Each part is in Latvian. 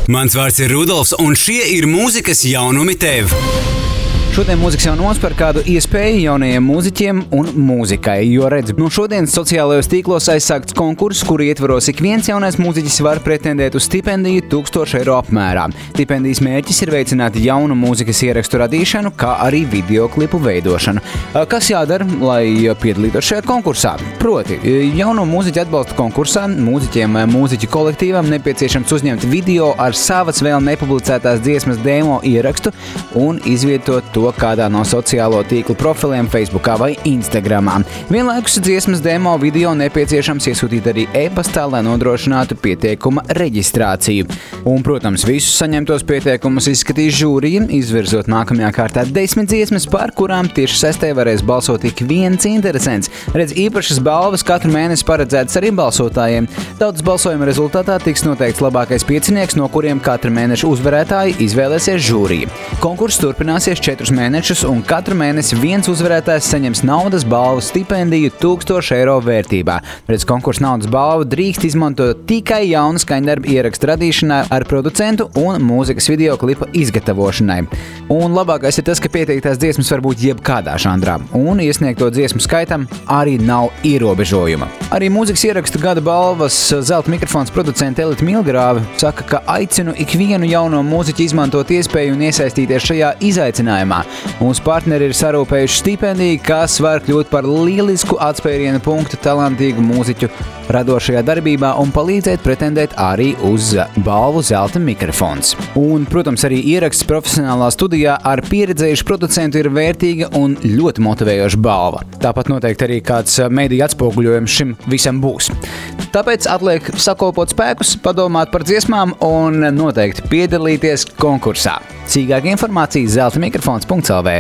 Mans vārds ir Rudolfs, un šie ir mūzikas jaunumi tev. Šodien mūzikas jaunums par kādu iespēju jaunajiem mūziķiem un mūzikai, jo redz, no šodienas sociālajos tīklos aizsākts konkurss, kuru ietvaros ik viens jaunais mūziķis var pretendēt uz stipendiju 1000 eiro apmērā. Stipendijas mērķis ir veicināt jaunu mūzikas ierakstu radīšanu, kā arī videoklipu veidošanu. Kas jādara, lai piedalītos šajā konkursā? Proti, jauno mūziķu atbalsta konkursā mūziķiem vai mūziķu kolektīvam nepieciešams uzņemt video ar savas vēl nepublicētās dziesmas demo ierakstu un izvietot to kādā no sociālo tīklu profiliem Facebookā vai Instagramā. Vienlaikus dziesmas demo video nepieciešams iesūtīt arī e-pastā, lai nodrošinātu pieteikuma reģistrāciju. Un, protams, visus saņemtos pieteikumus izskatīs žūrija, izvirzot nākamajā kārtā 10 dziesmas, par kurām tieši sestē varēs balsot ik viens interesants. Redz, īpašas balvas katru mēnesi paredzētas arī balsotājiem. Tautas balsojuma rezultātā tiks noteikts labākais piecinieks, no kuriem katra mēneša uzvarētāji izvēlēsies žūrija. Konkurss turpināsies 4 mēnešus, un katru mēnesi viens uzvarētājs saņems naudas balvu stipendiju 1000 eiro vērtībā. Redz, konkursa naudas balvu drīkst izmantot tikai jaunu skaņdarbu ierakstu radīšanai ar producentu un mūzikas videoklipa izgatavošanai. Un labākais ir tas, ka pieteiktās dziesmas var būt jebkādā žanrā, un iesniegto dziesmu skaitam arī nav ierobežojuma. Arī mūzikas ierakstu gada balvas zelta mikrofons producente Elita Milgrāve saka, ka aicinu ikvienu jauno mūziķu izmantot iespēju un iesaistīties šajā izaicinājumā. Mūsu partneri ir sarūpējuši stipendiju, kas var kļūt par lielisku atspērienu punktu talantīgu mūziķu radošajā darbībā un palīdzēt pretendēt arī uz balvu zelta mikrofons. Un, protams, arī ieraksts profesionālā studijā ar pieredzējušu producentu ir vērtīga un ļoti motivējoša balva. Tāpat noteikti arī kāds mediju atspoguļojums šim visam būs. Tāpēc atliek sakopot spēkus, padomāt par dziesmām un noteikti piedalīties konkursā. Cīgāka informācija zeltamikrofons.lv.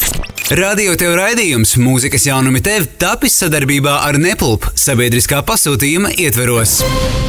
Radio tev raidījums Mūzikas jaunumi tev tapis sadarbībā ar Nepulp sabiedriskā pasūtījuma ietveros.